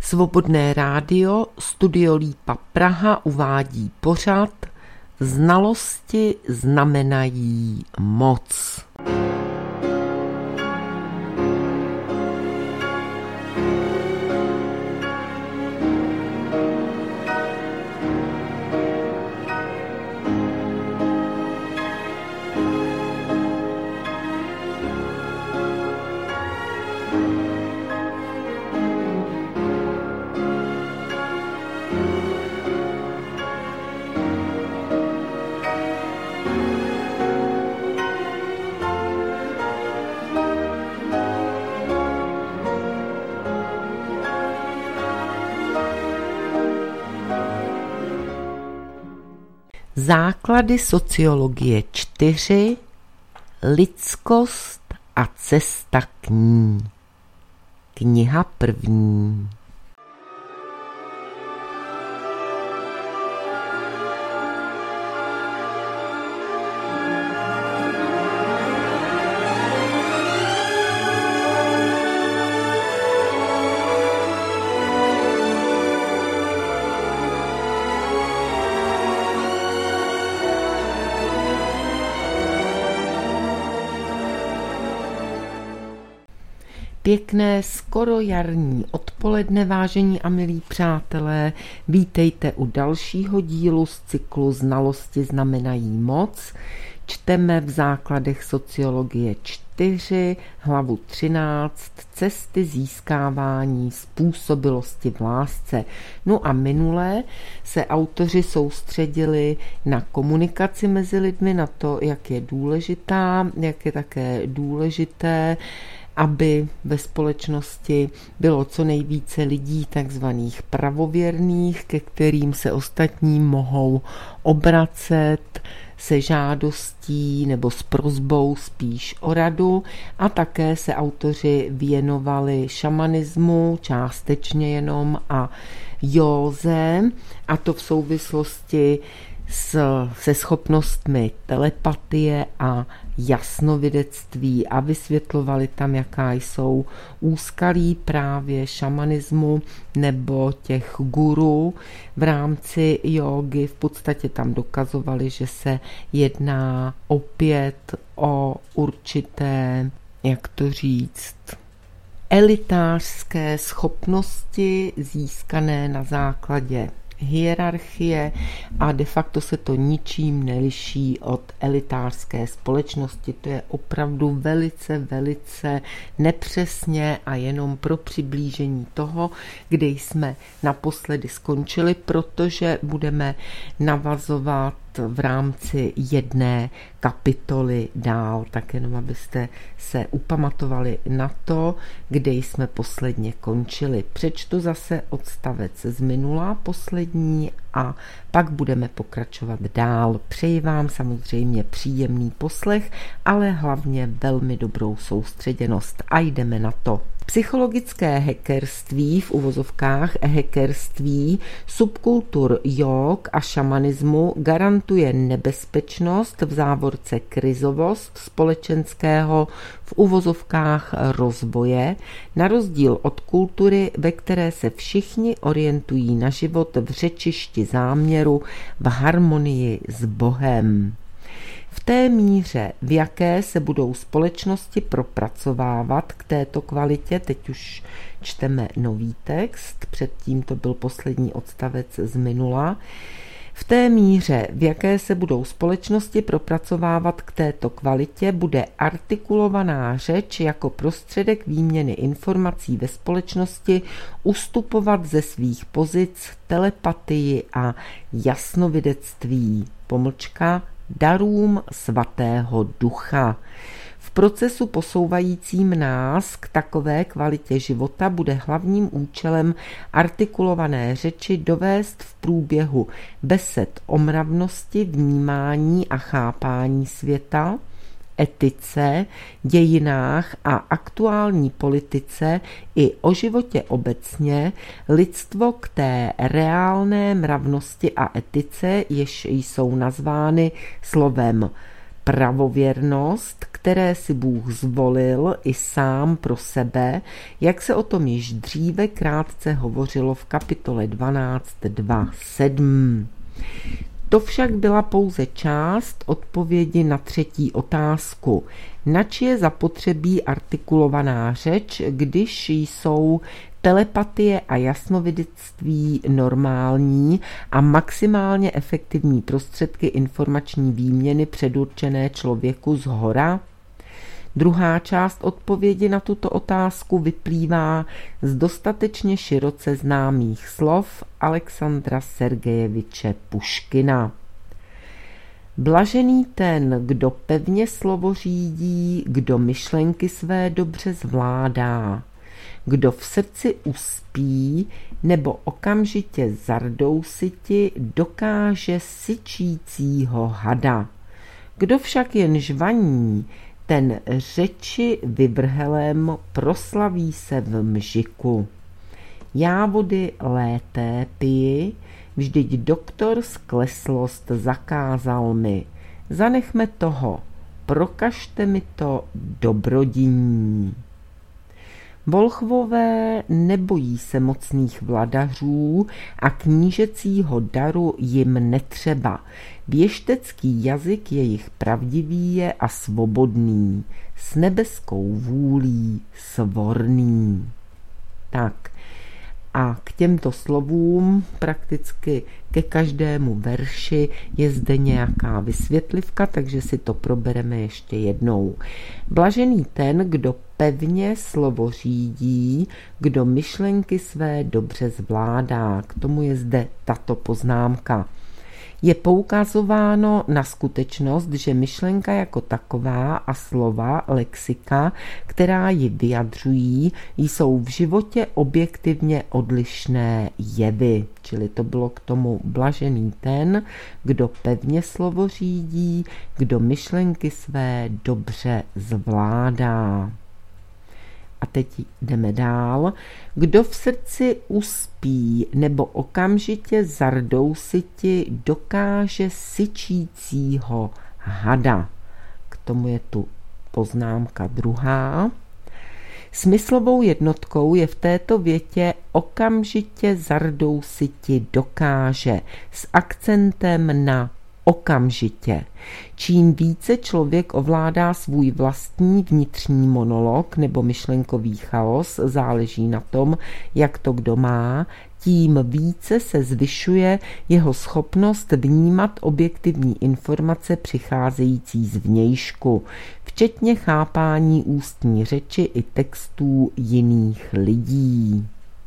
Svobodné rádio Studio Lípa Praha uvádí pořad Znalosti znamenají moc. Základy sociologie 4. Lidskost a cesta k ní. Kniha první. Pěkné skoro jarní odpoledne, vážení a milí přátelé, vítejte u dalšího dílu z cyklu Znalosti znamenají moc. Čteme v základech sociologie 4, hlavu 13, cesty získávání způsobilosti v lásce. No a minule se autoři soustředili na komunikaci mezi lidmi, na to, jak je důležitá, jak je také důležité, aby ve společnosti bylo co nejvíce lidí takzvaných pravověrných, ke kterým se ostatní mohou obracet se žádostí nebo s prosbou spíš o radu, a také se autoři věnovali šamanismu, částečně jenom, a józe, a to v souvislosti se schopnostmi telepatie a jasnovidectví, a vysvětlovali tam, jaká jsou úskalí právě šamanismu nebo těch guru v rámci jógy. V podstatě tam dokazovali, že se jedná opět o určité, jak to říct, elitářské schopnosti získané na základě hierarchie, a de facto se to ničím neliší od elitářské společnosti. To je opravdu velice nepřesně a jenom pro přiblížení toho, kde jsme naposledy skončili, protože budeme navazovat v rámci jedné kapitoly dál, tak jenom abyste se upamatovali na to, kde jsme posledně končili. Přečtu zase odstavec z minula, poslední, a pak budeme pokračovat dál. Přeji vám samozřejmě příjemný poslech, ale hlavně velmi dobrou soustředěnost, a jdeme na to. Psychologické hackerství, v uvozovkách hackerství, subkultur jóg a šamanismu garantuje nebezpečnost, v závorce krizovost společenského, v uvozovkách rozvoje, na rozdíl od kultury, ve které se všichni orientují na život v řečišti záměru, v harmonii s Bohem. V té míře, v jaké se budou společnosti propracovávat k této kvalitě, teď už čteme nový text, předtím to byl poslední odstavec z minula, v té míře, v jaké se budou společnosti propracovávat k této kvalitě, bude artikulovaná řeč jako prostředek výměny informací ve společnosti ustupovat ze svých pozic telepatii a jasnovidectví, darům svatého ducha. V procesu posouvajícím nás k takové kvalitě života bude hlavním účelem artikulované řeči dovést v průběhu besed o mravnosti, vnímání a chápání světa, etice, dějinách a aktuální politice i o životě obecně lidstvo k té reálné mravnosti a etice, jež jsou nazvány slovem pravověrnost, které si Bůh zvolil i sám pro sebe, jak se o tom již dříve krátce hovořilo v kapitole 12.2.7. To však byla pouze část odpovědi na třetí otázku. Nač je zapotřebí artikulovaná řeč, když jsou telepatie a jasnovidectví normální a maximálně efektivní prostředky informační výměny předurčené člověku zhora? Druhá část odpovědi na tuto otázku vyplývá z dostatečně široce známých slov Alexandra Sergejeviče Puškina. Blažený ten, kdo pevně slovo řídí, kdo myšlenky své dobře zvládá, kdo v srdci uspí nebo okamžitě zardousiti dokáže syčícího hada. Kdo však jen žvaní, ten řeči vyvrhelem proslaví se v mžiku. Já vody lété piji, vždyť doktor skleslost zakázal mi. Zanechme toho, prokažte mi to dobrodiní. Volchvové nebojí se mocných vladařů a knížecího daru jim netřeba. Věštecký jazyk jejich pravdivý je a svobodný, s nebeskou vůlí svorný. Tak a k těmto slovům prakticky ke každému verši je zde nějaká vysvětlivka, takže si to probereme ještě jednou. Blažený ten, kdo pevně slovo řídí, kdo myšlenky své dobře zvládá. K tomu je zde tato poznámka. Je poukazováno na skutečnost, že myšlenka jako taková a slova, lexika, která ji vyjadřují, jsou v životě objektivně odlišné jevy. Čili to bylo k tomu blažený ten, kdo pevně slovo řídí, kdo myšlenky své dobře zvládá. A teď jdeme dál. Kdo v srdci uspí nebo okamžitě zardousiti dokáže syčícího hada. K tomu je tu poznámka druhá. Smyslovou jednotkou je v této větě okamžitě zardousiti dokáže s akcentem na okamžitě. Čím více člověk ovládá svůj vlastní vnitřní monolog nebo myšlenkový chaos, záleží na tom, jak to kdo má, tím více se zvyšuje jeho schopnost vnímat objektivní informace přicházející zvnějšku, včetně chápání ústní řeči i textů jiných lidí.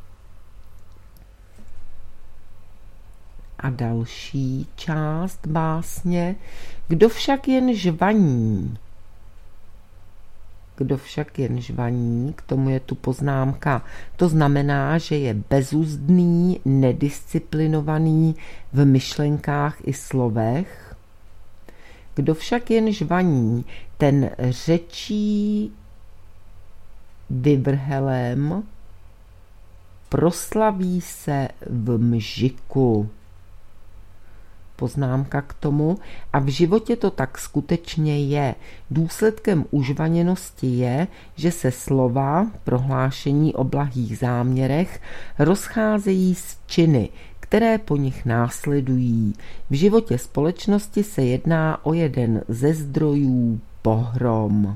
A další část básně. Kdo však jen žvaní? Kdo však jen žvaní, k tomu je tu poznámka. To znamená, že je bezuzdný, nedisciplinovaný v myšlenkách i slovech. Kdo však jen žvaní, ten řečí vyvrhelem, proslaví se v mžiku. Poznámka k tomu, a v životě to tak skutečně je. Důsledkem užvaněnosti je, že se slova, prohlášení o blahých záměrech, rozcházejí s činy, které po nich následují. V životě společnosti se jedná o jeden ze zdrojů pohrom.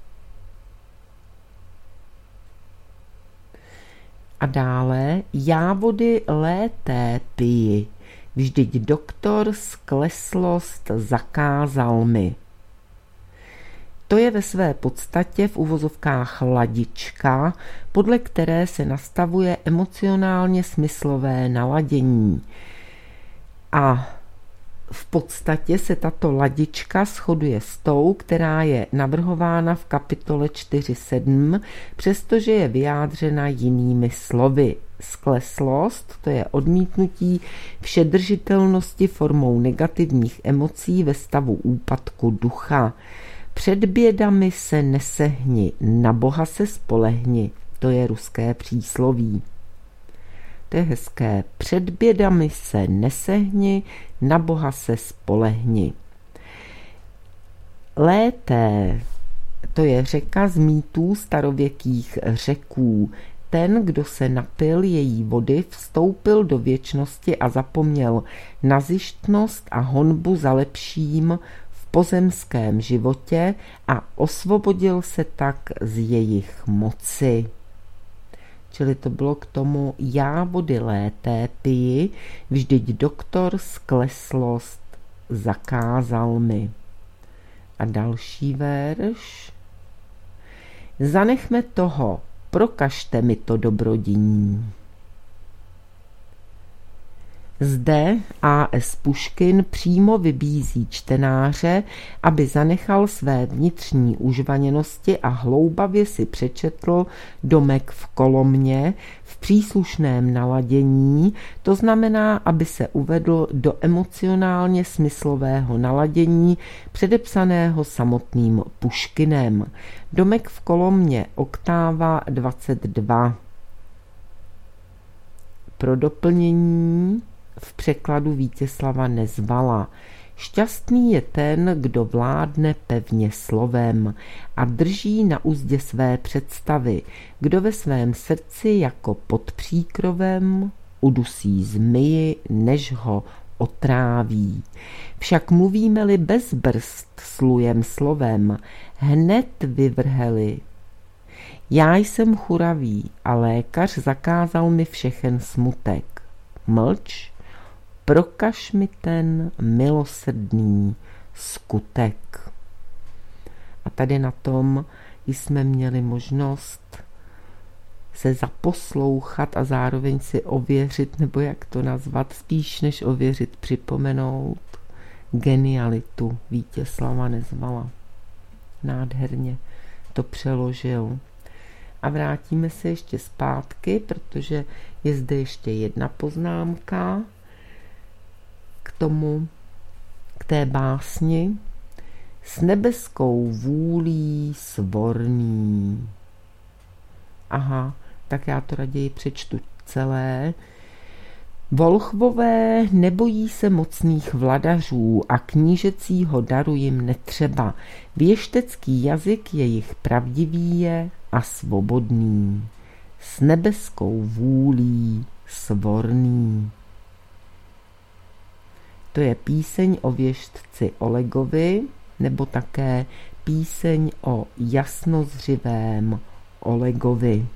A dále, já vody lété piji, vždyť doktor skleslost zakázal mi. To je ve své podstatě v uvozovkách ladička, podle které se nastavuje emocionálně smyslové naladění. A v podstatě se tato ladička shoduje s tou, která je navrhována v kapitole 4.7, přestože je vyjádřena jinými slovy. Skleslost, to je odmítnutí všedržitelnosti formou negativních emocí ve stavu úpadku ducha. Před bědami se nesehni, na Boha se spolehni, to je ruské přísloví. To je hezké. Před bědami se nesehni, na Boha se spolehni. Lété, to je řeka z mýtů starověkých Řeků. Ten, kdo se napil její vody, vstoupil do věčnosti a zapomněl na zištnost a honbu za lepším v pozemském životě a osvobodil se tak z jejich moci. Čili to bylo k tomu: já vody lété piji, vždyť doktor skleslost zakázal mi. A další verš. Zanechme toho, prokažte mi to dobrodiní. Zde A.S. Puškin přímo vybízí čtenáře, aby zanechal své vnitřní užvaněnosti a hloubavě si přečetl Domek v Kolomně v příslušném naladění, to znamená, aby se uvedl do emocionálně smyslového naladění předepsaného samotným Puškinem. Domek v Kolomně, oktáva 22. Pro doplnění v překladu Vítězslava Nezvala. Šťastný je ten, kdo vládne pevně slovem a drží na uzdě své představy, kdo ve svém srdci jako pod příkrovem udusí zmiji, než ho otráví. Však mluvíme-li bez brzd slujem slovem, hned vyvrheli. Já jsem churavý a lékař zakázal mi všechen smutek. Mlč, prokaž mi ten milosrdný skutek. A tady na tom jsme měli možnost se zaposlouchat a zároveň si ověřit, nebo jak to nazvat, spíš než ověřit, připomenout genialitu Vítězslava Nezvala. Nádherně to přeložil. A vrátíme se ještě zpátky, protože je zde ještě jedna poznámka k té básni. S nebeskou vůlí svorný. Aha, tak já to raději přečtu celé. Volchvové nebojí se mocných vladařů a knížecího daru jim netřeba. Věštecký jazyk jejich pravdivý je a svobodný. S nebeskou vůlí svorný. To je píseň o věštci Olegovi, nebo také píseň o jasnozřivém Olegovi.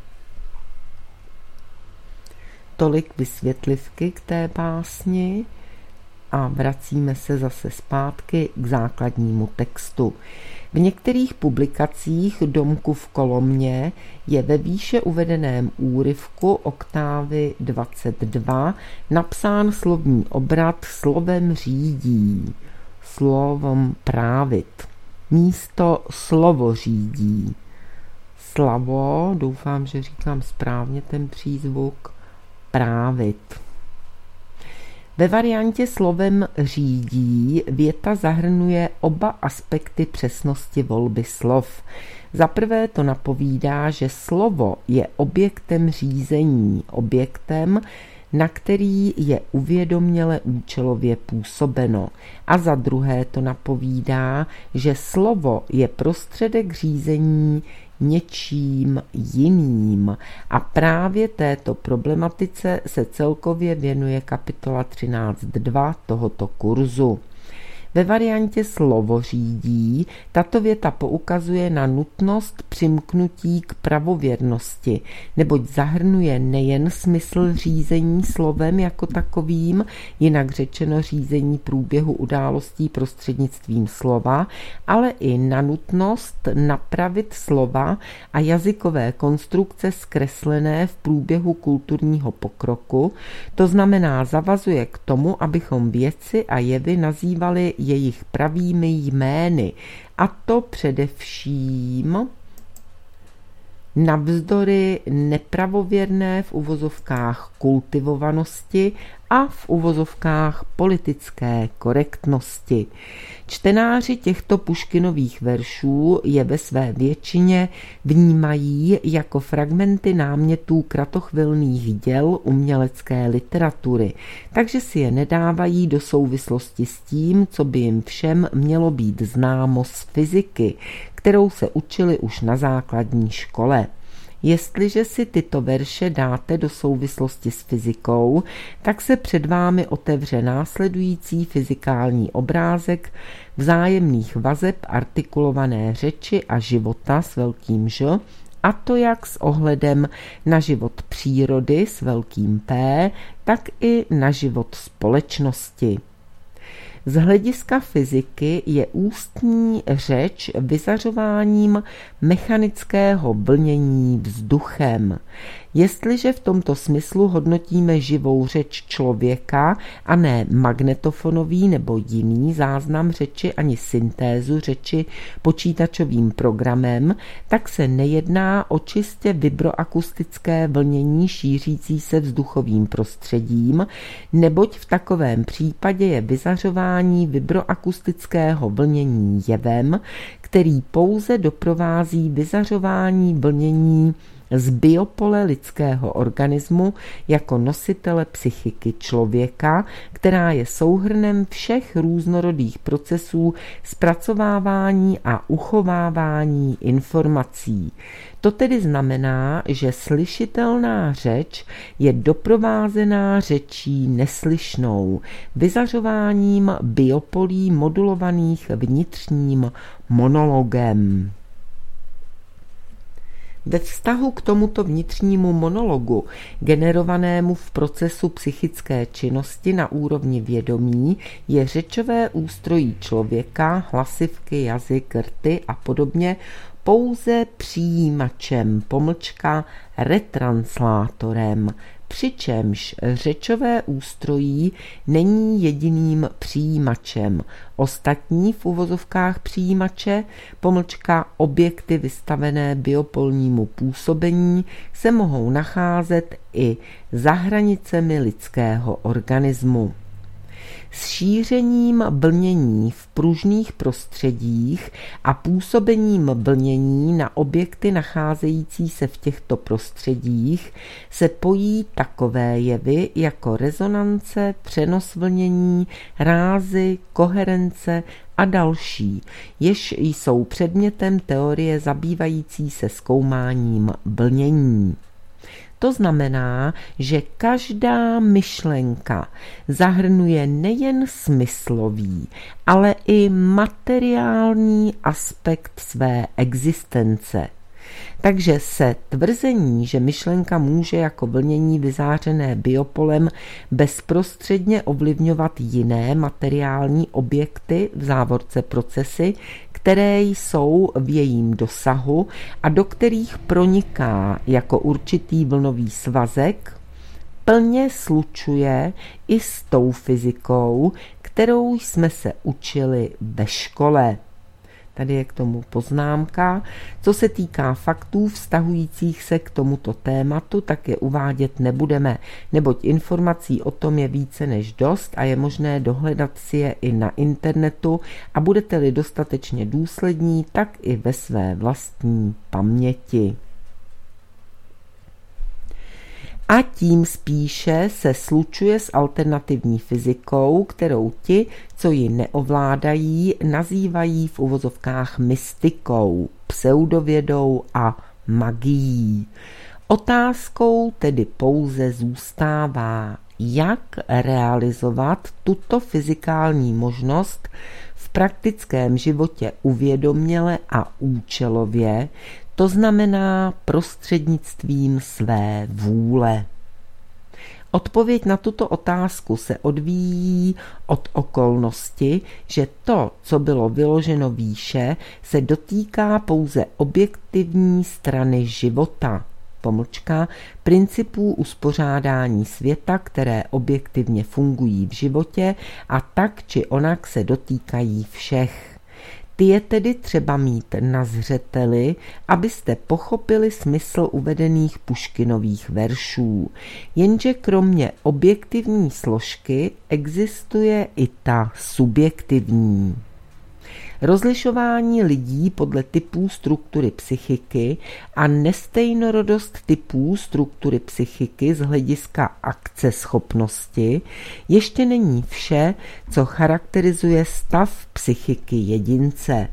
Tolik vysvětlivky k té básni a vracíme se zase zpátky k základnímu textu. V některých publikacích Domku v Kolomně je ve výše uvedeném úryvku oktávy 22 napsán slovní obrat slovem řídí, slovom právit, místo slovo řídí. Slavo, doufám, že říkám správně ten přízvuk, právit. Ve variantě slovem řídí věta zahrnuje oba aspekty přesnosti volby slov. Za prvé to napovídá, že slovo je objektem řízení, objektem, na který je uvědoměle účelově působeno. A za druhé to napovídá, že slovo je prostředek řízení něčím jiným. A právě této problematice se celkově věnuje kapitola 13.2 tohoto kurzu. Ve variantě slovo řídí tato věta poukazuje na nutnost přimknutí k pravověrnosti, neboť zahrnuje nejen smysl řízení slovem jako takovým, jinak řečeno řízení průběhu událostí prostřednictvím slova, ale i na nutnost napravit slova a jazykové konstrukce zkreslené v průběhu kulturního pokroku, to znamená zavazuje k tomu, abychom věci a jevy nazývali jejich pravými jmény, a to především navzdory nepravověrné v uvozovkách kultivovanosti a v uvozovkách politické korektnosti. Čtenáři těchto Puškinových veršů je ve své většině vnímají jako fragmenty námětů kratochvilných děl umělecké literatury, takže si je nedávají do souvislosti s tím, co by jim všem mělo být známo z fyziky, kterou se učili už na základní škole. Jestliže si tyto verše dáte do souvislosti s fyzikou, tak se před vámi otevře následující fyzikální obrázek vzájemných vazeb artikulované řeči a života s velkým Ž, a to jak s ohledem na život přírody s velkým P, tak i na život společnosti. Z hlediska fyziky je ústní řeč vyzařováním mechanického vlnění vzduchem. Jestliže v tomto smyslu hodnotíme živou řeč člověka a ne magnetofonový nebo jiný záznam řeči ani syntézu řeči počítačovým programem, tak se nejedná o čistě vibroakustické vlnění šířící se vzduchovým prostředím, neboť v takovém případě je vyzařování vibroakustického vlnění jevem, který pouze doprovází vyzařování vlnění z biopole lidského organismu jako nositele psychiky člověka, která je souhrnem všech různorodých procesů zpracovávání a uchovávání informací. To tedy znamená, že slyšitelná řeč je doprovázená řečí neslyšnou, vyzařováním biopolí modulovaných vnitřním monologem. Ve vztahu k tomuto vnitřnímu monologu, generovanému v procesu psychické činnosti na úrovni vědomí, je řečové ústrojí člověka, hlasivky, jazyk, rty a podobně pouze přijímačem, retranslátorem, přičemž řečové ústrojí není jediným přijímačem. Ostatní v uvozovkách přijímače, objekty vystavené biopolnímu působení, se mohou nacházet i za hranicemi lidského organismu. S šířením vlnění v pružných prostředích a působením vlnění na objekty nacházející se v těchto prostředích se pojí takové jevy jako rezonance, přenos vlnění, rázy, koherence a další, jež jsou předmětem teorie zabývající se zkoumáním vlnění. To znamená, že každá myšlenka zahrnuje nejen smyslový, ale i materiální aspekt své existence. Takže se tvrzení, že myšlenka může jako vlnění vyzářené biopolem bezprostředně ovlivňovat jiné materiální objekty, v závorce procesy, které jsou v jejím dosahu a do kterých proniká jako určitý vlnový svazek, plně slučuje i s tou fyzikou, kterou jsme se učili ve škole. Tady je k tomu poznámka. Co se týká faktů vztahujících se k tomuto tématu, tak je uvádět nebudeme, neboť informací o tom je více než dost a je možné dohledat si je i na internetu a budete-li dostatečně důslední, tak i ve své vlastní paměti. A tím spíše se slučuje s alternativní fyzikou, kterou ti, co ji neovládají, nazývají v uvozovkách mystikou, pseudovědou a magií. Otázkou tedy pouze zůstává, jak realizovat tuto fyzikální možnost v praktickém životě uvědoměle a účelově, to znamená prostřednictvím své vůle. Odpověď na tuto otázku se odvíjí od okolnosti, že to, co bylo vyloženo výše, se dotýká pouze objektivní strany života, principů uspořádání světa, které objektivně fungují v životě a tak či onak se dotýkají všech. Ty je tedy třeba mít na zřeteli, abyste pochopili smysl uvedených Puškinových veršů. Jenže kromě objektivní složky existuje i ta subjektivní. Rozlišování lidí podle typů struktury psychiky a nestejnorodost typů struktury psychiky z hlediska akceschopnosti ještě není vše, co charakterizuje stav psychiky jedince.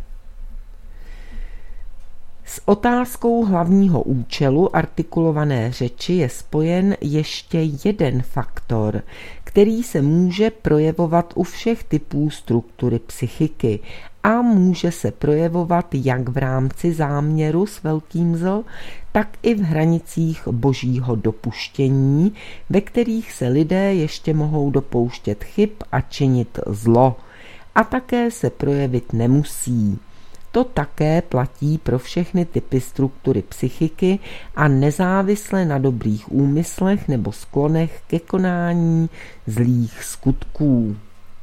S otázkou hlavního účelu artikulované řeči je spojen ještě jeden faktor, který se může projevovat u všech typů struktury psychiky a může se projevovat jak v rámci záměru s velkým Z, tak i v hranicích božího dopuštění, ve kterých se lidé ještě mohou dopouštět chyb a činit zlo. A také se projevit nemusí. To také platí pro všechny typy struktury psychiky a nezávisle na dobrých úmyslech nebo sklonech ke konání zlých skutků.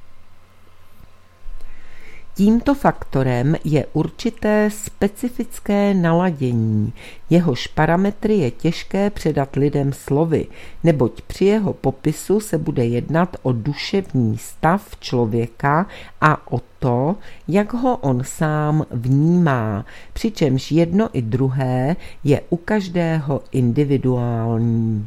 Tímto faktorem je určité specifické naladění, jehož parametry je těžké předat lidem slovy, neboť při jeho popisu se bude jednat o duševní stav člověka a o to, jak ho on sám vnímá, přičemž jedno i druhé je u každého individuální.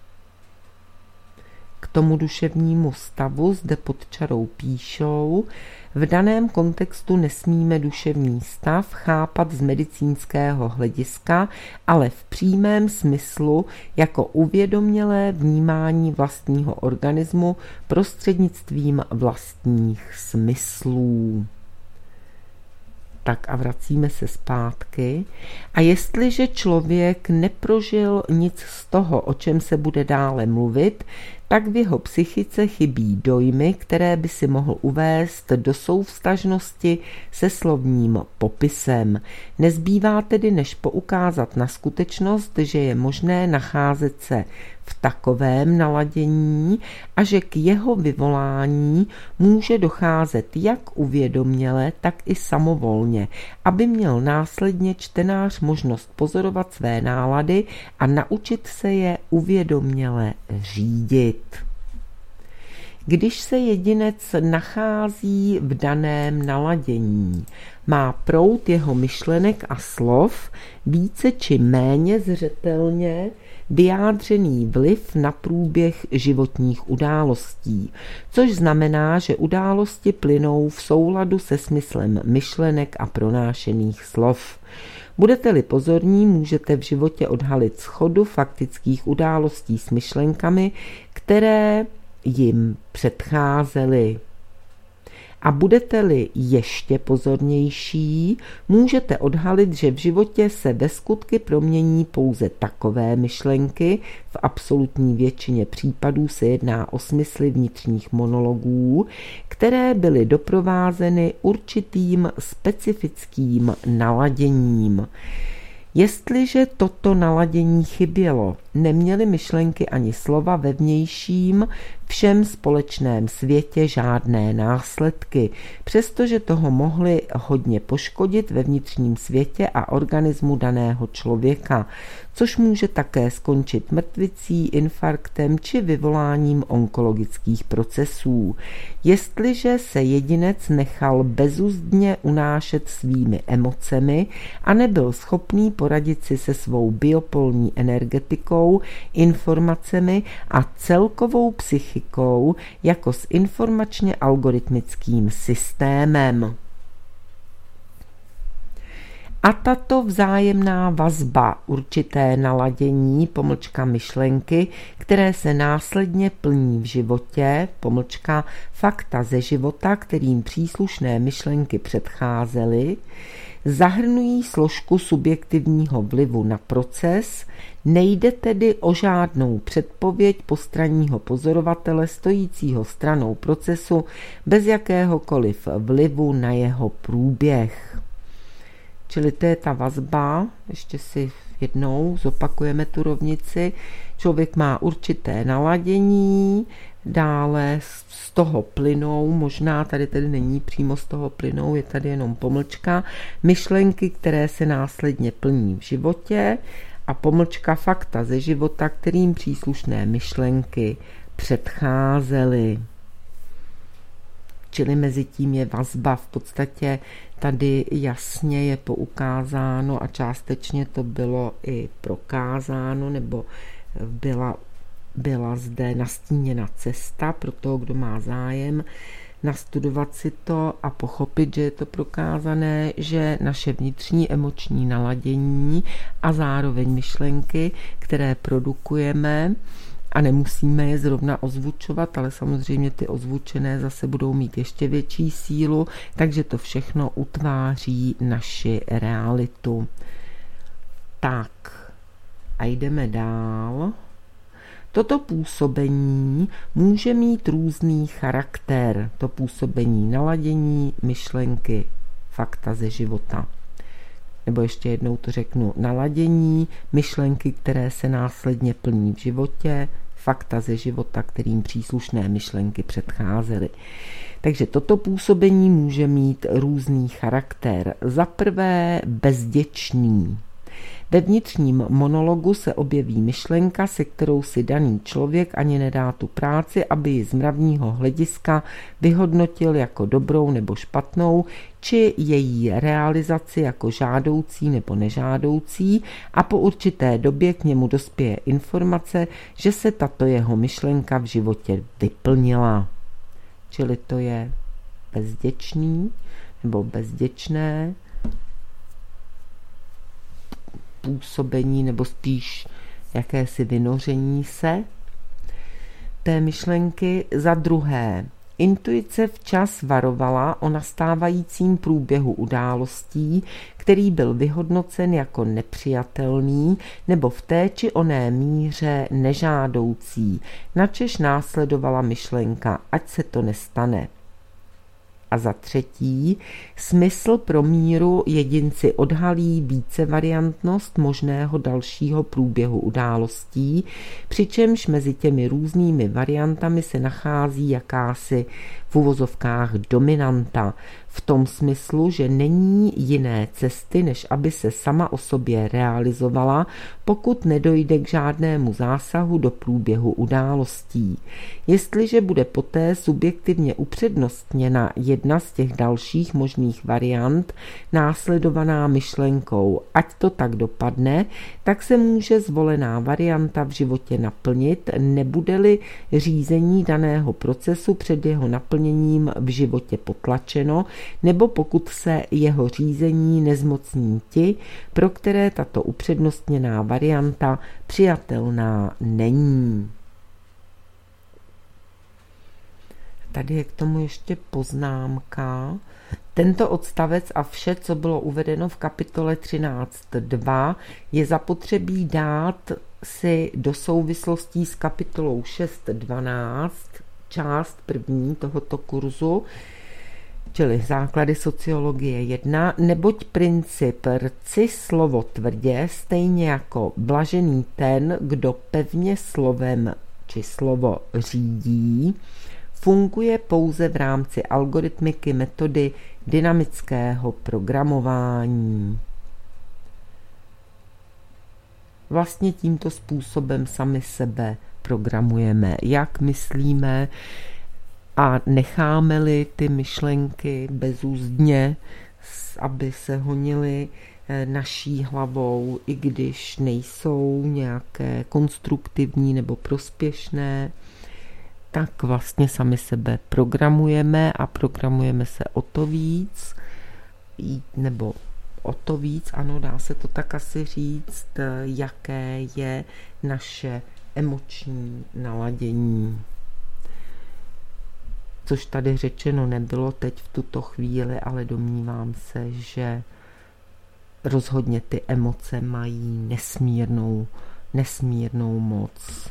K tomu duševnímu stavu zde pod čarou píšou: v daném kontextu nesmíme duševní stav chápat z medicínského hlediska, ale v přímém smyslu jako uvědomělé vnímání vlastního organismu prostřednictvím vlastních smyslů. Tak a vracíme se zpátky. A jestliže člověk neprožil nic z toho, o čem se bude dále mluvit, tak v jeho psychice chybí dojmy, které by si mohl uvést do souvztažnosti se slovním popisem. Nezbývá tedy než poukázat na skutečnost, že je možné nacházet se v takovém naladění a že k jeho vyvolání může docházet jak uvědoměle, tak i samovolně, aby měl následně čtenář možnost pozorovat své nálady a naučit se je uvědoměle řídit. Když se jedinec nachází v daném naladění, má proud jeho myšlenek a slov více či méně zřetelně vyjádřený vliv na průběh životních událostí, což znamená, že události plynou v souladu se smyslem myšlenek a pronášených slov. Budete-li pozorní, můžete v životě odhalit shodu faktických událostí s myšlenkami, které jim předcházely. A budete-li ještě pozornější, můžete odhalit, že v životě se ve skutky promění pouze takové myšlenky, v absolutní většině případů se jedná o smysly vnitřních monologů, které byly doprovázeny určitým specifickým naladěním. Jestliže toto naladění chybělo, neměly myšlenky ani slova ve vnějším, všem společném světě žádné následky, přestože toho mohly hodně poškodit ve vnitřním světě a organismu daného člověka, což může také skončit mrtvicí, infarktem či vyvoláním onkologických procesů. Jestliže se jedinec nechal bezuzdně unášet svými emocemi a nebyl schopný poradit si se svou biopolní energetikou, informacemi a celkovou psychikou jako s informačně algoritmickým systémem. A tato vzájemná vazba, určité naladění, pomlčka myšlenky, které se následně plní v životě, pomlčka fakta ze života, kterým příslušné myšlenky předcházely, zahrnují složku subjektivního vlivu na proces, nejde tedy o žádnou předpověď postranního pozorovatele stojícího stranou procesu bez jakéhokoliv vlivu na jeho průběh. Čili to je ta vazba, ještě si jednou zopakujeme tu rovnici. Člověk má určité naladění, Dále z toho plynou, možná tady tedy není přímo z toho plynou, je tady jenom pomlčka, myšlenky, které se následně plní v životě a pomlčka fakta ze života, kterým příslušné myšlenky předcházely. Čili mezi tím je vazba, v podstatě tady jasně je poukázáno a částečně to bylo i prokázáno, nebo byla zde nastíněna cesta pro toho, kdo má zájem nastudovat si to a pochopit, že je to prokázané, že naše vnitřní emoční naladění a zároveň myšlenky, které produkujeme, a nemusíme je zrovna ozvučovat, ale samozřejmě ty ozvučené zase budou mít ještě větší sílu, takže to všechno utváří naši realitu. Tak a jdeme dál. Toto působení může mít různý charakter. To působení naladění, myšlenky, fakta ze života. Nebo ještě jednou to řeknu. Naladění, myšlenky, které se následně plní v životě, fakta ze života, kterým příslušné myšlenky předcházely. Takže toto působení může mít různý charakter. Za prvé bezděčný. Ve vnitřním monologu se objeví myšlenka, se kterou si daný člověk ani nedá tu práci, aby ji z mravního hlediska vyhodnotil jako dobrou nebo špatnou, či její realizaci jako žádoucí nebo nežádoucí, a po určité době k němu dospěje informace, že se tato jeho myšlenka v životě vyplnila. Čili to je bezděčný nebo bezděčné působení, nebo spíš jakési vynoření se té myšlenky. Za druhé, intuice včas varovala o nastávajícím průběhu událostí, který byl vyhodnocen jako nepřijatelný nebo v té či oné míře nežádoucí, načež následovala myšlenka, ať se to nestane. A za třetí, smysl pro míru jedinci odhalí vícevariantnost možného dalšího průběhu událostí, přičemž mezi těmi různými variantami se nachází jakási v uvozovkách dominanta, v tom smyslu, že není jiné cesty, než aby se sama o sobě realizovala, pokud nedojde k žádnému zásahu do průběhu událostí. Jestliže bude poté subjektivně upřednostněna jedna z těch dalších možných variant, následovaná myšlenkou, ať to tak dopadne, tak se může zvolená varianta v životě naplnit, nebude-li řízení daného procesu před jeho naplněním v životě potlačeno, nebo pokud se jeho řízení nezmocní ti, pro které tato upřednostněná varianta přijatelná není. Tady je k tomu ještě poznámka. Tento odstavec a vše, co bylo uvedeno v kapitole 13.2, je zapotřebí dát si do souvislostí s kapitolou 6.12, část první tohoto kurzu, čili základy sociologie 1, neboť princip rci slovo tvrdě, stejně jako blažený ten, kdo pevně slovem či slovo řídí, funguje pouze v rámci algoritmiky metody dynamického programování. Vlastně tímto způsobem sami sebe programujeme, jak myslíme, a necháme-li ty myšlenky bezúzdně, aby se honily naší hlavou, i když nejsou nějaké konstruktivní nebo prospěšné, tak vlastně sami sebe programujeme a programujeme se o to víc, nebo o to víc, ano, dá se to tak asi říct, jaké je naše emoční naladění. Což tady řečeno nebylo teď v tuto chvíli, ale domnívám se, že rozhodně ty emoce mají nesmírnou moc.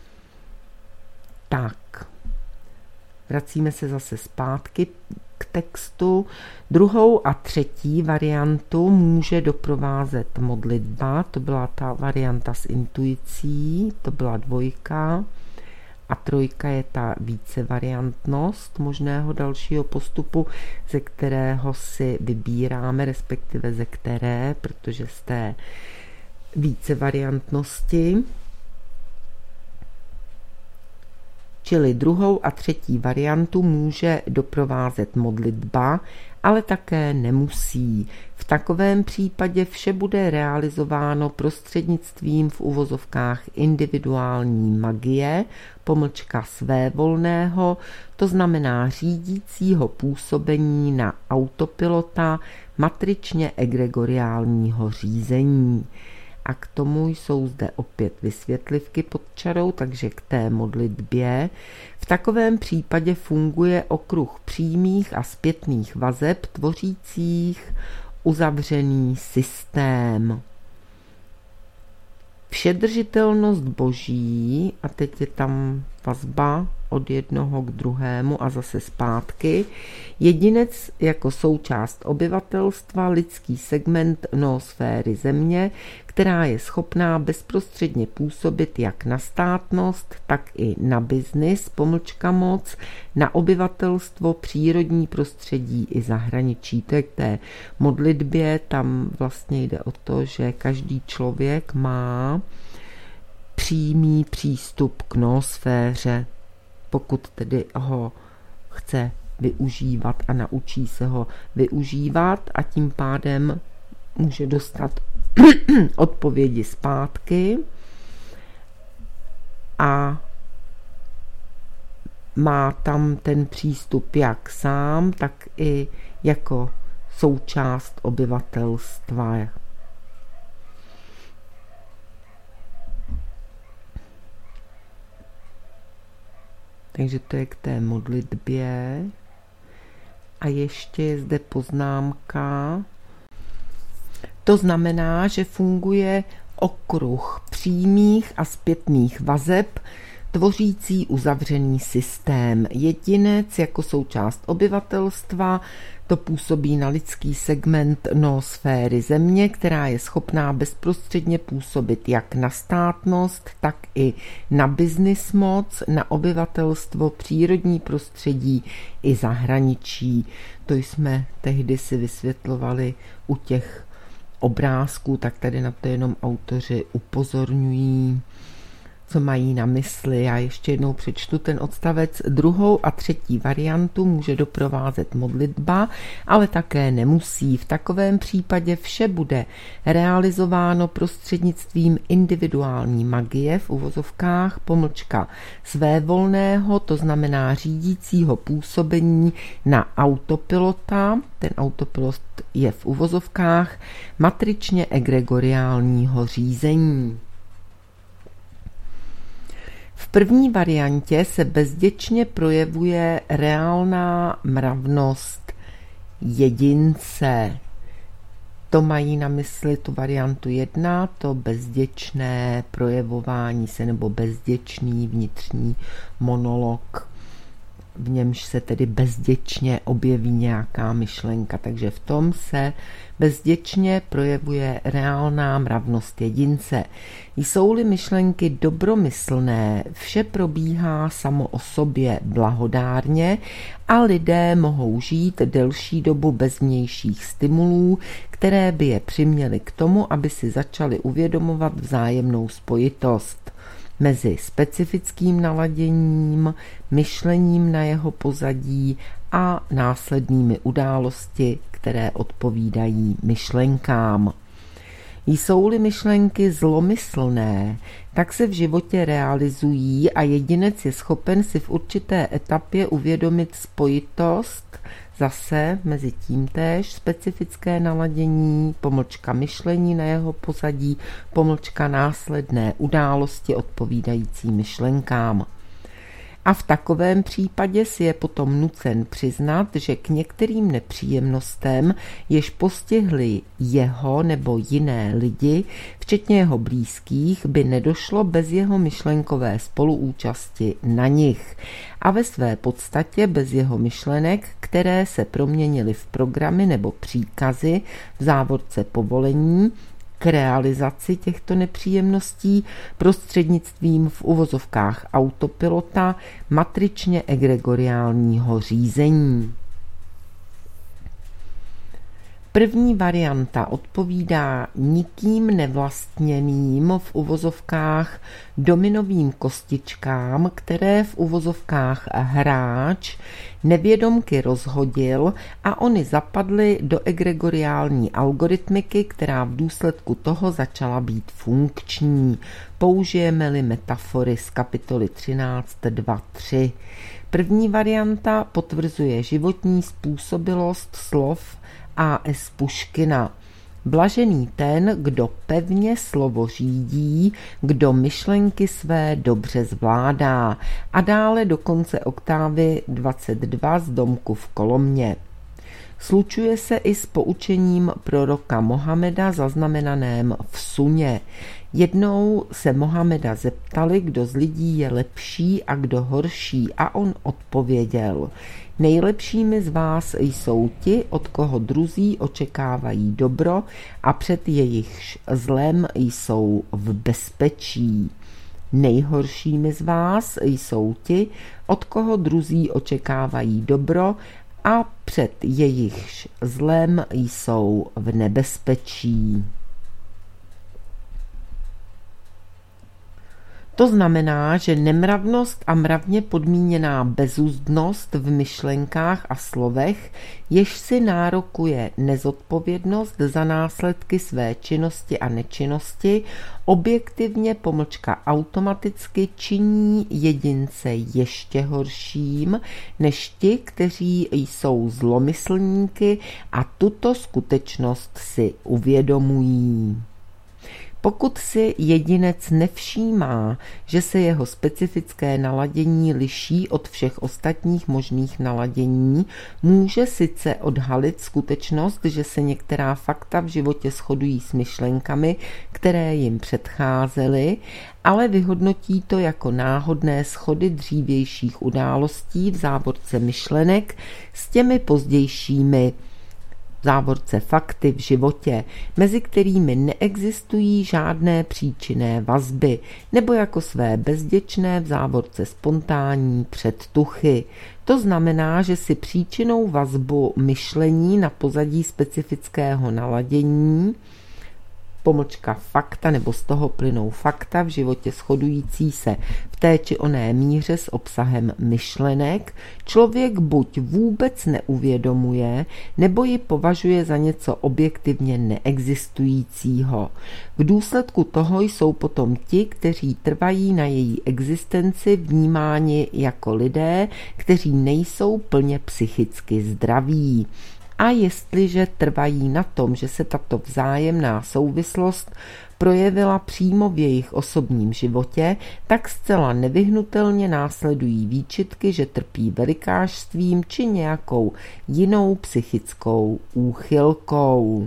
Tak, vracíme se zase zpátky k textu. Druhou a třetí variantu může doprovázet modlitba, to byla ta varianta s intuicí, to byla 2. A 3 je ta vícevariantnost možného dalšího postupu, ze kterého si vybíráme, respektive ze které, protože z té vícevariantnosti. Čili 2. a 3. variantu může doprovázet modlitba, ale také nemusí. V takovém případě vše bude realizováno prostřednictvím v uvozovkách individuální magie, svévolného, to znamená řídícího působení na autopilota matričně egregoriálního řízení. A k tomu jsou zde opět vysvětlivky pod čarou, takže k té modlitbě. V takovém případě funguje okruh přímých a zpětných vazeb tvořících uzavřený systém. Všedržitelnost Boží, a teď je tam vazba od jednoho k druhému a zase zpátky. Jedinec jako součást obyvatelstva, lidský segment noosféry Země, která je schopná bezprostředně působit jak na státnost, tak i na biznis, moc, na obyvatelstvo, přírodní prostředí i zahraničí. To je k té modlitbě, tam vlastně jde o to, že každý člověk má přímý přístup k noosféře, pokud tedy ho chce využívat a naučí se ho využívat a tím pádem může dostat odpovědi zpátky a má tam ten přístup jak sám, tak i jako součást obyvatelstva. Takže to je k té modlitbě. A ještě je zde poznámka. To znamená, že funguje okruh přímých a zpětných vazeb tvořící uzavřený systém. Jedinec jako součást obyvatelstva, to působí na lidský segment noosféry Země, která je schopná bezprostředně působit jak na státnost, tak i na biznis moc, na obyvatelstvo, přírodní prostředí i zahraničí. To jsme tehdy si vysvětlovali u těch obrázků, tak tady na to jenom autoři upozorňují, co mají na mysli. Já ještě jednou přečtu ten odstavec. 2. a 3. variantu může doprovázet modlitba, ale také nemusí. V takovém případě vše bude realizováno prostřednictvím individuální magie v uvozovkách, svévolného, to znamená řídícího působení na autopilota. Ten autopilot je v uvozovkách matričně egregoriálního řízení. V první variantě se bezděčně projevuje reálná mravnost jedince. To mají na mysli tu variantu 1, to bezděčné projevování se nebo bezděčný vnitřní monolog, v němž se tedy bezděčně objeví nějaká myšlenka. Takže v tom se bezděčně projevuje reálná mravnost jedince. Jsou-li myšlenky dobromyslné, vše probíhá samo o sobě blahodárně a lidé mohou žít delší dobu bez vnějších stimulů, které by je přiměly k tomu, aby si začali uvědomovat vzájemnou spojitost mezi specifickým naladěním, myšlením na jeho pozadí a následnými události, které odpovídají myšlenkám. Jsou-li myšlenky zlomyslné, tak se v životě realizují a jedinec je schopen si v určité etapě uvědomit spojitost zase mezi tím též specifické naladění, myšlení na jeho pozadí, následné události odpovídající myšlenkám. A v takovém případě si je potom nucen přiznat, že k některým nepříjemnostem, jež postihly jeho nebo jiné lidi, včetně jeho blízkých, by nedošlo bez jeho myšlenkové spoluúčasti na nich a ve své podstatě bez jeho myšlenek, které se proměnily v programy nebo příkazy v závorce povolení, k realizaci těchto nepříjemností prostřednictvím v uvozovkách autopilota matričně egregoriálního řízení. První varianta odpovídá nikým nevlastněným v uvozovkách dominovým kostičkám, které v uvozovkách hráč nevědomky rozhodil a ony zapadly do egregoriální algoritmiky, která v důsledku toho začala být funkční. Použijeme-li metafory z kapitoly 13.2.3. První varianta potvrzuje životní způsobilost slov A.S. Puškina. Blažený ten, kdo pevně slovo řídí, kdo myšlenky své dobře zvládá. A dále do konce oktávy 22 z Domku v Kolomě. Slučuje se i s poučením proroka Mohameda zaznamenaném v Suně. Jednou se Mohameda zeptali, kdo z lidí je lepší a kdo horší, a on odpověděl: nejlepšími z vás jsou ti, od koho druzí očekávají dobro a před jejichž zlem jsou v bezpečí. Nejhoršími z vás jsou ti, od koho druzí očekávají dobro a před jejichž zlem jsou v nebezpečí. To znamená, že nemravnost a mravně podmíněná bezúzdnost v myšlenkách a slovech, jež si nárokuje nezodpovědnost za následky své činnosti a nečinnosti, objektivně automaticky činí jedince ještě horším než ti, kteří jsou zlomyslníky a tuto skutečnost si uvědomují. Pokud si jedinec nevšímá, že se jeho specifické naladění liší od všech ostatních možných naladění, může sice odhalit skutečnost, že se některá fakta v životě shodují s myšlenkami, které jim předcházely, ale vyhodnotí to jako náhodné shody dřívějších událostí v závorce myšlenek s těmi pozdějšími v závorce fakty v životě, mezi kterými neexistují žádné příčinné vazby, nebo jako své bezděčné v závorce spontánní předtuchy. To znamená, že si příčinnou vazbu myšlení na pozadí specifického naladění fakta nebo z toho plynou fakta v životě shodující se v té či oné míře s obsahem myšlenek, člověk buď vůbec neuvědomuje, nebo ji považuje za něco objektivně neexistujícího. V důsledku toho jsou potom ti, kteří trvají na její existenci, vnímáni jako lidé, kteří nejsou plně psychicky zdraví. A jestliže trvají na tom, že se tato vzájemná souvislost projevila přímo v jejich osobním životě, tak zcela nevyhnutelně následují výčitky, že trpí velikášstvím či nějakou jinou psychickou úchylkou.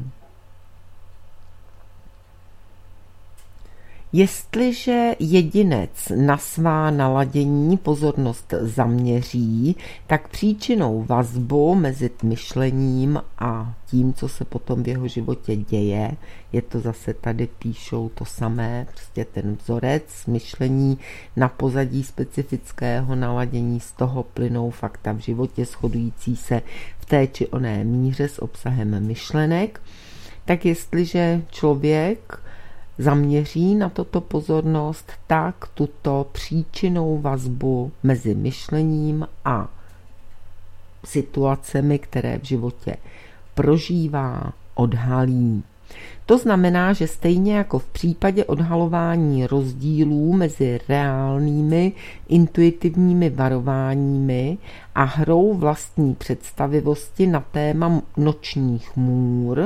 Jestliže jedinec na svá naladění pozornost zaměří, tak příčinou vazbu mezi myšlením a tím, co se potom v jeho životě děje, je to zase tady píšou to samé, prostě ten vzorec myšlení na pozadí specifického naladění, z toho plynou fakta v životě shodující se v té či oné míře s obsahem myšlenek, tak jestliže člověk zaměří na toto pozornost, tak tuto příčinnou vazbu mezi myšlením a situacemi, které v životě prožívá, odhalí. To znamená, že stejně jako v případě odhalování rozdílů mezi reálnými intuitivními varováními a hrou vlastní představivosti na téma nočních můr,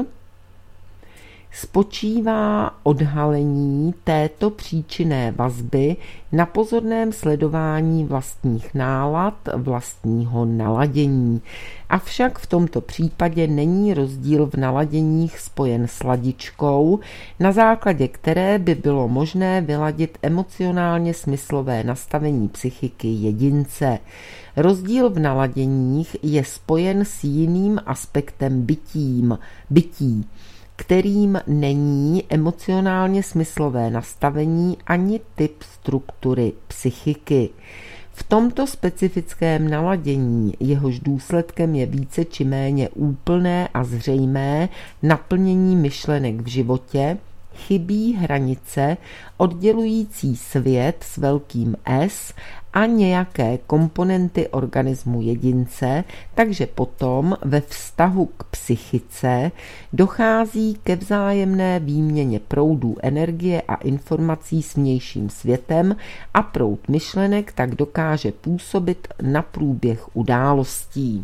spočívá odhalení této příčinné vazby na pozorném sledování vlastních nálad, vlastního naladění. Avšak v tomto případě není rozdíl v naladěních spojen s ladičkou, na základě které by bylo možné vyladit emocionálně smyslové nastavení psychiky jedince. Rozdíl v naladěních je spojen s jiným aspektem bytí. kterým není emocionálně smyslové nastavení ani typ struktury psychiky. V tomto specifickém naladění, jehož důsledkem je více či méně úplné a zřejmé naplnění myšlenek v životě, chybí hranice oddělující svět s velkým S a nějaké komponenty organismu jedince, takže potom ve vztahu k psychice dochází ke vzájemné výměně proudů energie a informací s vnějším světem a proud myšlenek tak dokáže působit na průběh událostí.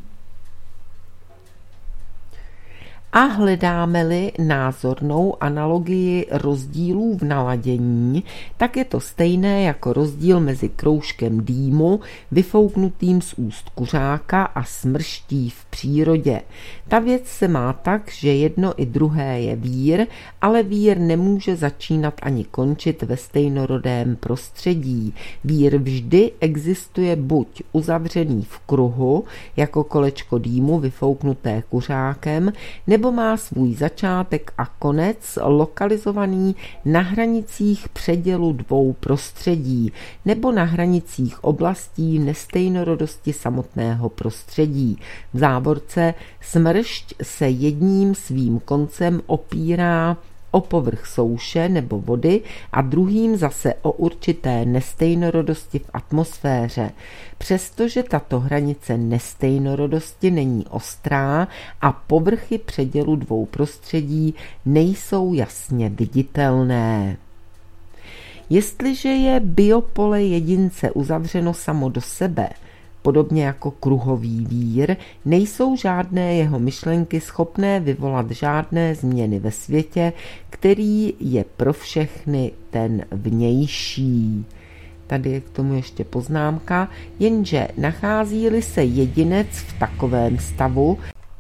A hledáme-li názornou analogii rozdílů v naladění, tak je to stejné jako rozdíl mezi kroužkem dýmu vyfouknutým z úst kuřáka a smrští v přírodě. Ta věc se má tak, že jedno i druhé je vír, ale vír nemůže začínat ani končit ve stejnorodém prostředí. Vír vždy existuje buď uzavřený v kruhu, jako kolečko dýmu vyfouknuté kuřákem, nebo má svůj začátek a konec lokalizovaný na hranicích předělu dvou prostředí nebo na hranicích oblastí nestejnorodosti samotného prostředí. V závorce smršť se jedním svým koncem opírá o povrch souše nebo vody a druhým zase o určité nestejnorodosti v atmosféře. Přestože tato hranice nestejnorodosti není ostrá a povrchy předělu dvou prostředí nejsou jasně viditelné. Jestliže je biopole jedince uzavřeno samo do sebe, podobně jako kruhový vír, nejsou žádné jeho myšlenky schopné vyvolat žádné změny ve světě, který je pro všechny ten vnější. Tady je k tomu ještě poznámka, jenže nachází-li se jedinec v takovém stavu,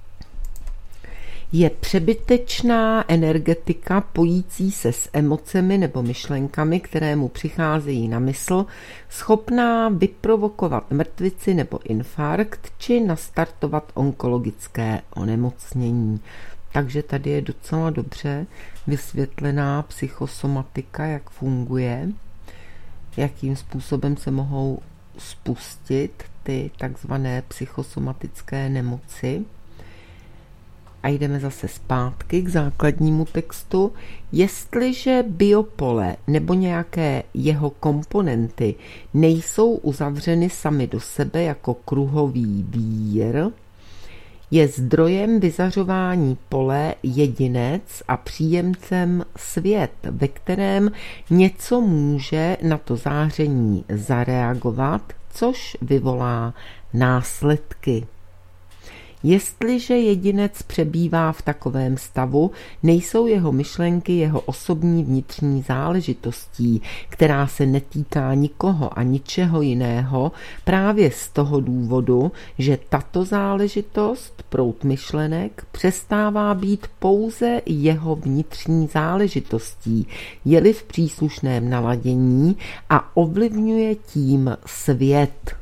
je přebytečná energetika pojící se s emocemi nebo myšlenkami, které mu přicházejí na mysl, schopná vyprovokovat mrtvici nebo infarkt či nastartovat onkologické onemocnění. Takže tady je docela dobře vysvětlená psychosomatika, jak funguje, jakým způsobem se mohou spustit ty takzvané psychosomatické nemoci. A jdeme zase zpátky k základnímu textu. Jestliže biopole nebo nějaké jeho komponenty nejsou uzavřeny sami do sebe jako kruhový vír, je zdrojem vyzařování pole jedinec a příjemcem svět, ve kterém něco může na to záření zareagovat, což vyvolá následky. Jestliže jedinec přebývá v takovém stavu, nejsou jeho myšlenky jeho osobní vnitřní záležitostí, která se netýká nikoho a ničeho jiného, právě z toho důvodu, že tato záležitost, proud myšlenek, přestává být pouze jeho vnitřní záležitostí, je-li v příslušném naladění a ovlivňuje tím svět.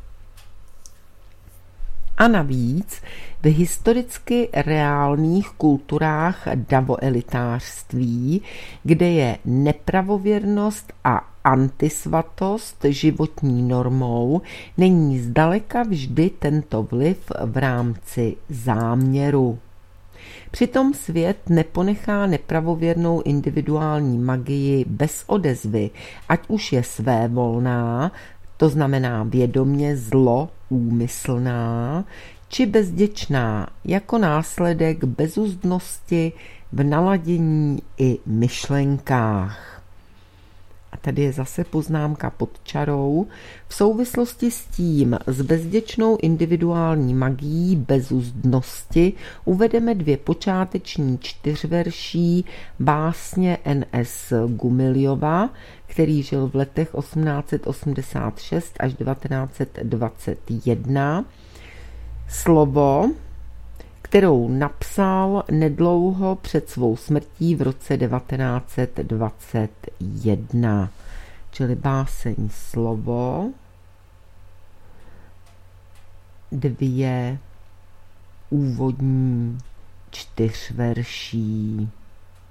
A navíc v historicky reálných kulturách davoelitářství, kde je nepravověrnost a antisvatost životní normou, není zdaleka vždy tento vliv v rámci záměru. Přitom svět neponechá nepravověrnou individuální magii bez odezvy, ať už je svévolná, to znamená vědomě zloúmyslná, či bezděčná jako následek bezuzdnosti v naladění i myšlenkách. A tady je zase poznámka pod čarou. V souvislosti s tím s bezděčnou individuální magií bezuzdnosti uvedeme 2 počáteční 4verší básně N.S. Gumiljova, který žil v letech 1886 až 1921. Slovo, kterou napsal nedlouho před svou smrtí v roce 1921. Čili báseň Slovo, 2 úvodní 4verší.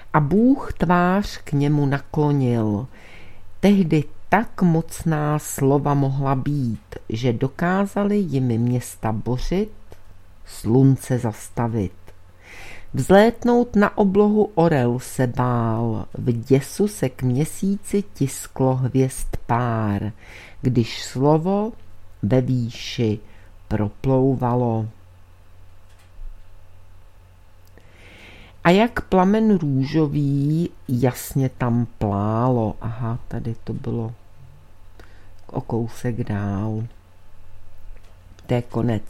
a Bůh tvář k němu naklonil. Tehdy tak mocná slova mohla být, že dokázali jimi města bořit, slunce zastavit. Vzlétnout na oblohu orel se bál, v děsu se k měsíci tisklo hvězd pár, když slovo ve výši proplouvalo. A jak plamen růžový jasně tam plálo. Aha, tady to bylo o kousek dál. To je konec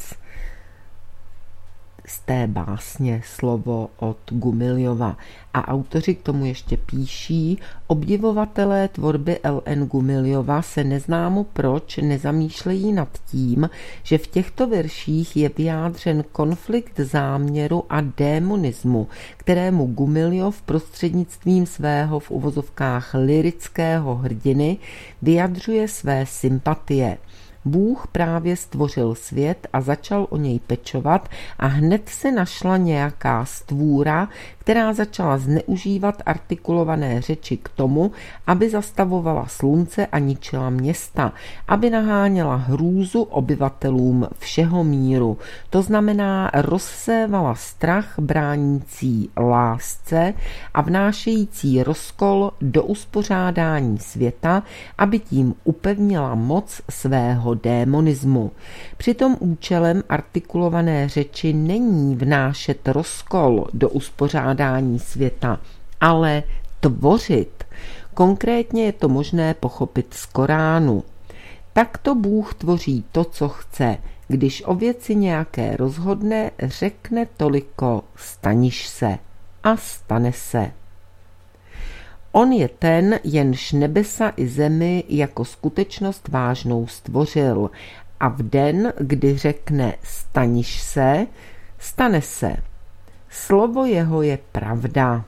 z té básně Slovo od Gumiljova. A autoři k tomu ještě píší: obdivovatelé tvorby L.N. Gumiljova se neznámo proč nezamýšlejí nad tím, že v těchto verších je vyjádřen konflikt záměru a démonismu, kterému Gumiljov prostřednictvím svého v uvozovkách lyrického hrdiny vyjadřuje své sympatie. Bůh právě stvořil svět a začal o něj pečovat a hned se našla nějaká stvůra, která začala zneužívat artikulované řeči k tomu, aby zastavovala slunce a ničila města, aby naháněla hrůzu obyvatelům všeho míru. To znamená, rozsévala strach bránící lásce a vnášející rozkol do uspořádání světa, aby tím upevnila moc svého démonismu. Přitom účelem artikulované řeči není vnášet rozkol do uspořádání světa, ale tvořit. Konkrétně je to možné pochopit z Koránu. Takto Bůh tvoří to, co chce. Když o věci nějaké rozhodne, řekne toliko: staniš se, a stane se. On je ten, jenž nebesa i zemi jako skutečnost vážnou stvořil, a v den, kdy řekne staniš se, stane se. Slovo jeho je pravda.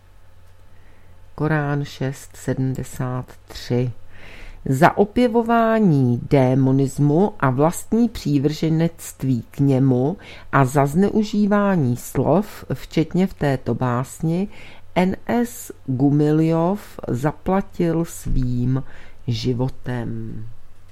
Korán 6.73. Za opěvování démonismu a vlastní přívrženectví k němu a za zneužívání slov, včetně v této básni, N.S. Gumiljov zaplatil svým životem.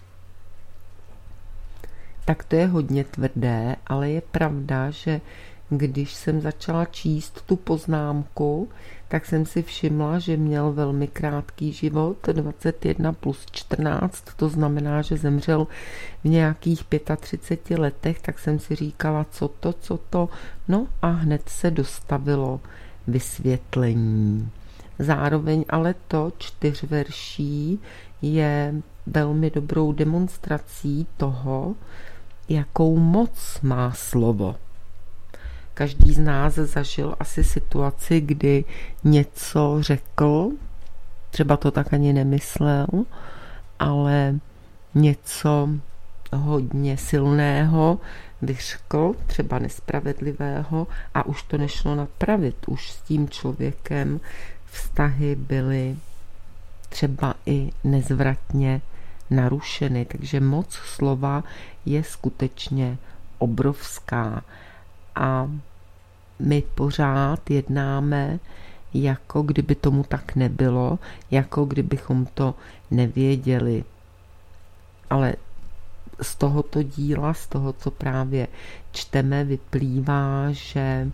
Tak to je hodně tvrdé, ale je pravda, že když jsem začala číst tu poznámku, tak jsem si všimla, že měl velmi krátký život, 21 plus 14, to znamená, že zemřel v nějakých 35 letech, tak jsem si říkala, co to, no a hned se dostavilo vysvětlení. Zároveň ale to 4 verší je velmi dobrou demonstrací toho, jakou moc má slovo. Každý z nás zažil asi situaci, kdy něco řekl, třeba to tak ani nemyslel, ale něco hodně silného vyřkl, třeba nespravedlivého, a už to nešlo napravit. Už s tím člověkem vztahy byly třeba i nezvratně narušeny. Takže moc slova je skutečně obrovská. A my pořád jednáme, jako kdyby tomu tak nebylo, jako kdybychom to nevěděli. Ale z tohoto díla, z toho, co právě čteme, vyplývá, že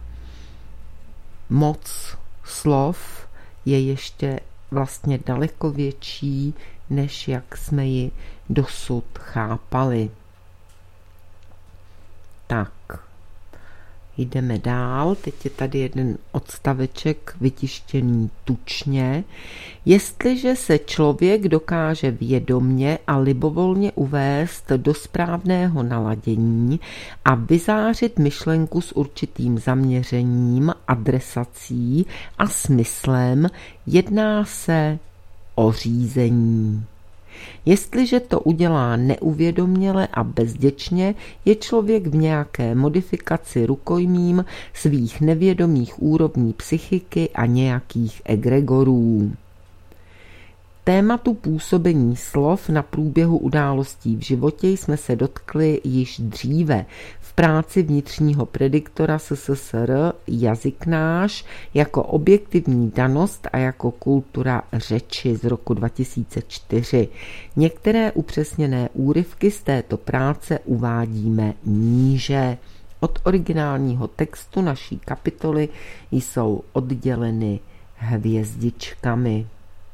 moc slov je ještě vlastně daleko větší, než jak jsme ji dosud chápali. Tak, jdeme dál. Teď je tady jeden odstaveček vytištěný tučně. Jestliže se člověk dokáže vědomně a libovolně uvést do správného naladění a vyzářit myšlenku s určitým zaměřením, adresací a smyslem, jedná se o řízení. Jestliže to udělá neuvědoměle a bezděčně, je člověk v nějaké modifikaci rukojmím svých nevědomých úrovní psychiky a nějakých egregorů. Tématu působení slov na průběhu událostí v životě jsme se dotkli již dříve v práci vnitřního prediktora SSSR Jazyk náš jako objektivní danost a jako kultura řeči z roku 2004. Některé upřesněné úryvky z této práce uvádíme níže. Od originálního textu naší kapitoly jsou odděleny hvězdičkami.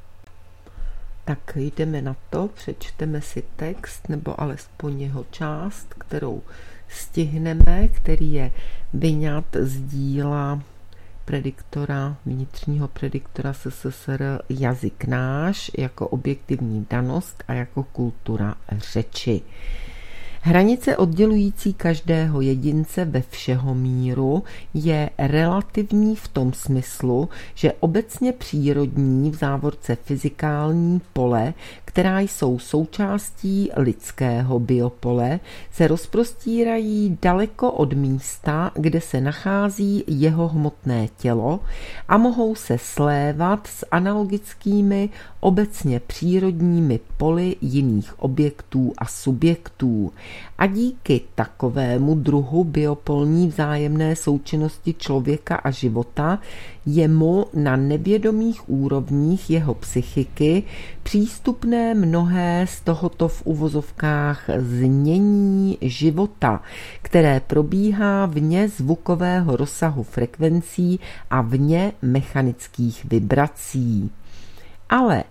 Tak jdeme na to, přečteme si text, nebo alespoň jeho část, kterou stihneme, který je vyňat z díla prediktora, vnitřního prediktora SSSR Jazyk náš jako objektivní danost a jako kultura řeči. Hranice oddělující každého jedince ve všehomíru je relativní v tom smyslu, že obecně přírodní v závorce fyzikální pole, která jsou součástí lidského biopole, se rozprostírají daleko od místa, kde se nachází jeho hmotné tělo a mohou se slévat s analogickými obecně přírodními poli jiných objektů a subjektů. A díky takovému druhu biopolní vzájemné součinnosti člověka a života je mu na nevědomých úrovních jeho psychiky přístupné mnohé z tohoto v uvozovkách znění života, které probíhá vně zvukového rozsahu frekvencí a vně mechanických vibrací. Ale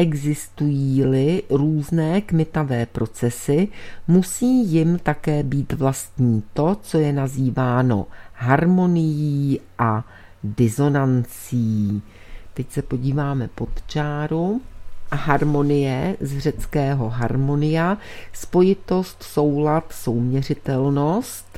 existují-li různé kmitavé procesy, musí jim také být vlastní to, co je nazýváno harmonií a disonancí. Teď se podíváme pod čáru. Harmonie z řeckého harmonia, spojitost, soulad, souměřitelnost.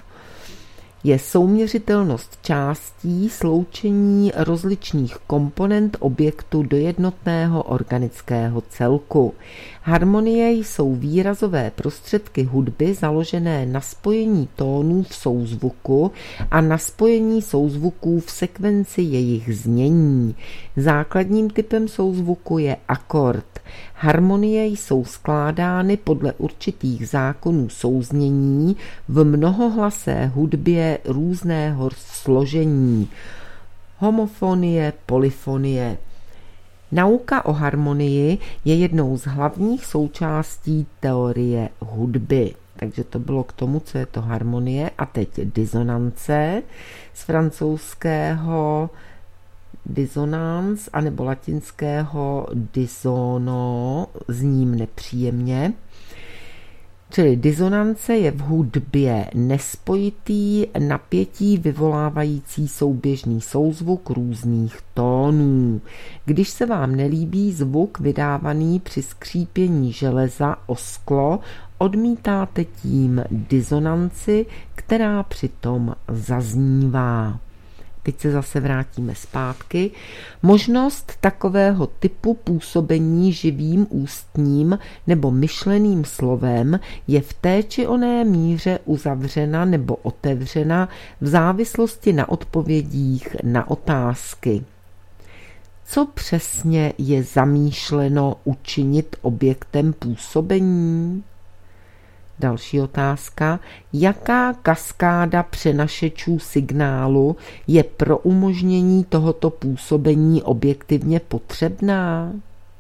Je souměřitelnost částí, sloučení rozličných komponent objektu do jednotného organického celku. Harmonie jsou výrazové prostředky hudby založené na spojení tónů v souzvuku a na spojení souzvuků v sekvenci jejich znění. Základním typem souzvuku je akord. Harmonie jsou skládány podle určitých zákonů souznění v mnohohlasé hudbě různého složení. Homofonie, polyfonie. Nauka o harmonii je jednou z hlavních součástí teorie hudby. Takže to bylo k tomu, co je to harmonie. A teď disonance z francouzského disonance anebo latinského disono, zním nepříjemně. Čili disonance je v hudbě nespojitý, napětí vyvolávající souběžný souzvuk různých tónů. Když se vám nelíbí zvuk vydávaný při skřípění železa o sklo, odmítáte tím disonanci, která přitom zaznívá. Teď se zase vrátíme zpátky. Možnost takového typu působení živým ústním nebo myšleným slovem je v té či oné míře uzavřena nebo otevřena v závislosti na odpovědích na otázky. Co přesně je zamýšleno učinit objektem působení? Další otázka. Jaká kaskáda přenašečů signálu je pro umožnění tohoto působení objektivně potřebná?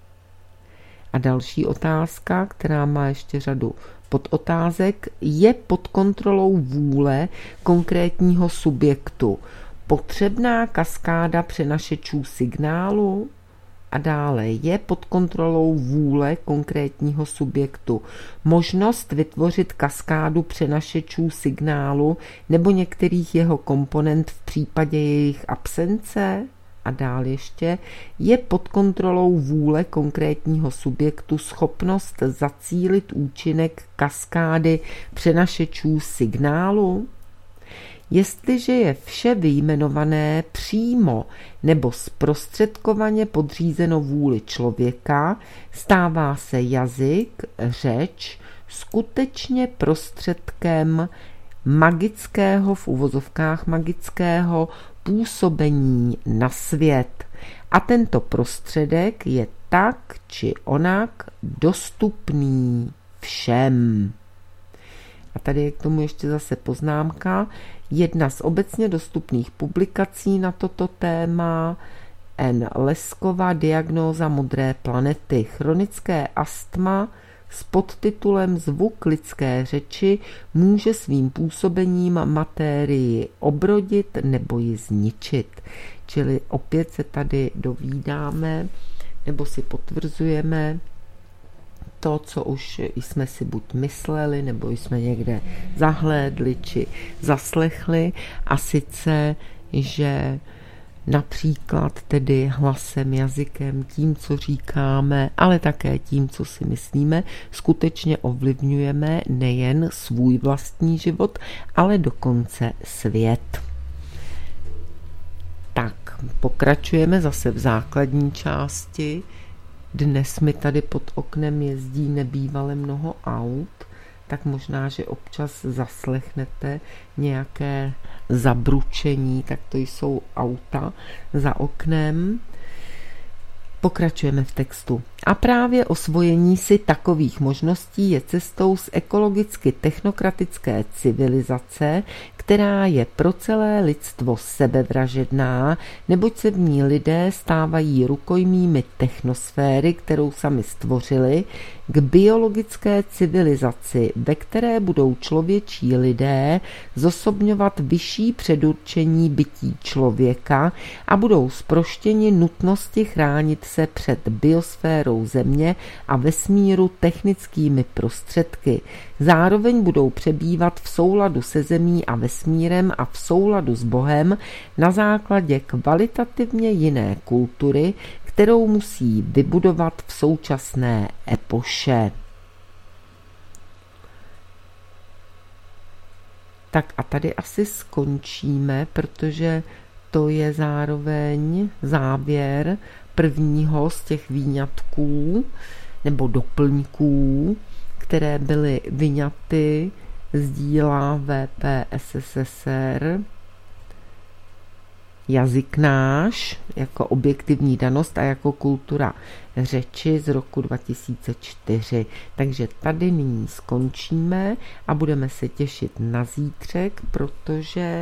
A další otázka, která má ještě řadu podotázek, je pod kontrolou vůle konkrétního subjektu potřebná kaskáda přenašečů signálu? A dále je pod kontrolou vůle konkrétního subjektu možnost vytvořit kaskádu přenašečů signálu nebo některých jeho komponent v případě jejich absence? A dál ještě je pod kontrolou vůle konkrétního subjektu schopnost zacílit účinek kaskády přenašečů signálu? Jestliže je vše vyjmenované přímo nebo zprostředkovaně podřízeno vůli člověka, stává se jazyk, řeč, skutečně prostředkem magického, v uvozovkách magického, působení na svět. A tento prostředek je tak či onak dostupný všem. A tady je k tomu ještě zase poznámka. Jedna z obecně dostupných publikací na toto téma, N. Leskova, Diagnóza modré planety, chronické astma s podtitulem Zvuk lidské řeči může svým působením matérii obrodit nebo ji zničit. Čili opět se tady dovídáme nebo si potvrzujeme to, co už jsme si buď mysleli, nebo jsme někde zahlédli, či zaslechli, a sice, že například tedy hlasem, jazykem, tím, co říkáme, ale také tím, co si myslíme, skutečně ovlivňujeme nejen svůj vlastní život, ale dokonce svět. Tak, pokračujeme zase v základní části. Dnes mi tady pod oknem jezdí nebývale mnoho aut, tak možná, že občas zaslechnete nějaké zabručení, tak to jsou auta za oknem. Pokračujeme v textu. A právě osvojení si takových možností je cestou z ekologicky technokratické civilizace, která je pro celé lidstvo sebevražedná, neboť se v ní lidé stávají rukojmími technosféry, kterou sami stvořili, k biologické civilizaci, ve které budou člověčí lidé zosobňovat vyšší předurčení bytí člověka a budou zproštěni nutnosti chránit se před biosférou Země a vesmíru technickými prostředky. Zároveň budou přebývat v souladu se Zemí a vesmírem a v souladu s Bohem na základě kvalitativně jiné kultury, kterou musí vybudovat v současné epoše. Tak a tady asi skončíme, protože to je zároveň závěr prvního z těch výňatků nebo doplňků, které byly vyňaty z díla VPSSR Jazyk náš jako objektivní danost a jako kultura řeči z roku 2004. Takže tady nyní skončíme a budeme se těšit na zítřek, protože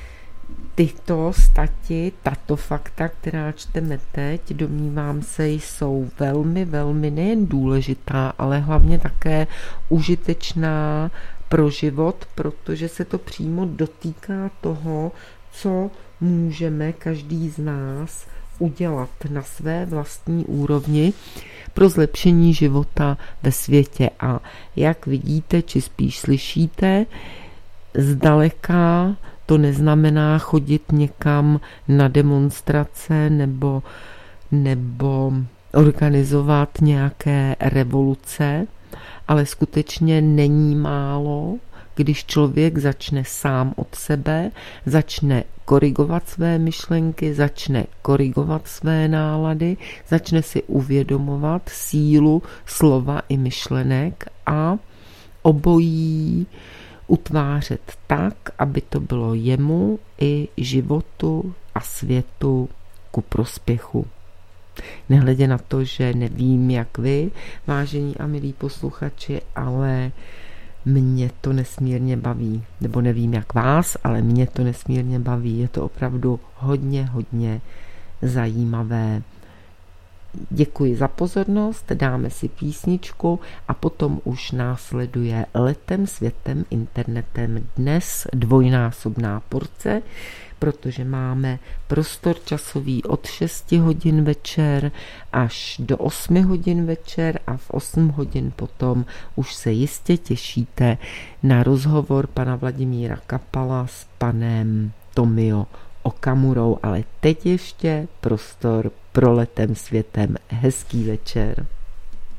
tato fakta, která čteme teď, domnívám se, jsou velmi, velmi nejen důležitá, ale hlavně také užitečná pro život, protože se to přímo dotýká toho, co můžeme každý z nás udělat na své vlastní úrovni pro zlepšení života ve světě. A jak vidíte, či spíš slyšíte, zdaleka to neznamená chodit někam na demonstrace nebo organizovat nějaké revoluce, ale skutečně není málo, když člověk začne sám od sebe, začne korigovat své myšlenky, začne korigovat své nálady, začne si uvědomovat sílu slova i myšlenek a obojí utvářet tak, aby to bylo jemu i životu a světu ku prospěchu. Nehledě na to, že nevím, jak vy, vážení a milí posluchači, ale mě to nesmírně baví. Nebo nevím, jak vás, ale mě to nesmírně baví. Je to opravdu hodně, hodně zajímavé. Děkuji za pozornost, dáme si písničku a potom už následuje Letem světem internetem. Dnes dvojnásobná porce, protože máme prostor časový od 6 hodin večer až do 8 hodin večer a v 8 hodin potom už se jistě těšíte na rozhovor pana Vladimíra Kapala s panem Tomio Okamurou, ale teď ještě prostor pro Letem světem. Hezký večer.